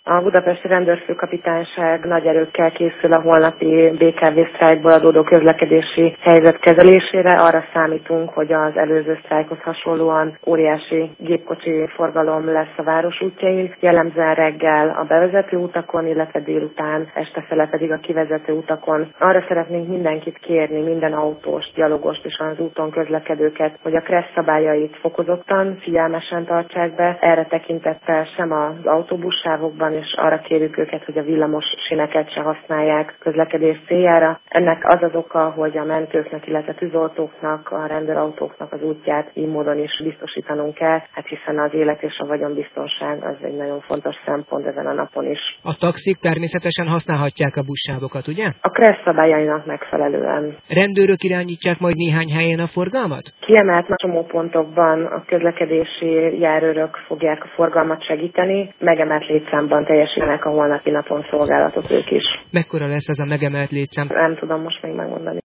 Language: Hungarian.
A budapesti rendőrfőkapitányság nagy erőkkel készül a holnapi BKV sztrájkból adódó közlekedési helyzet kezelésére. Arra számítunk, hogy az előző sztrájkhoz hasonlóan óriási gépkocsi forgalom lesz a város útjain, jellemzően reggel a bevezető utakon, illetve délután, estefele pedig a kivezető utakon. Arra szeretnénk mindenkit kérni, minden autóst, gyalogost és az úton közlekedőket, hogy a kressz szabályait fokozottan, figyelmesen tartsák be, erre tekintettel sem az autóbuszsávokban, és arra kérjük őket, hogy a villamos sineket se használják közlekedés céljára. Ennek az az oka, hogy a mentőknek, illetve tűzoltóknak, a rendőrautóknak az útját így módon is biztosítanunk kell, hát hiszen az élet és a vagyonbiztonság az egy nagyon fontos szempont ezen a napon is. A taxik természetesen használhatják a buszsávokat, ugye? A kressz szabályainak megfelelően. Rendőrök irányítják majd néhány helyen a forgalmat? Kiemelt csomópontokban a közlekedési járőrök fogják a forgalmat segíteni, megemelt létszámban teljesítenek a holnapi napon szolgálatot ők is. Mekkora lesz ez a megemelt létszám? Nem tudom most még megmondani.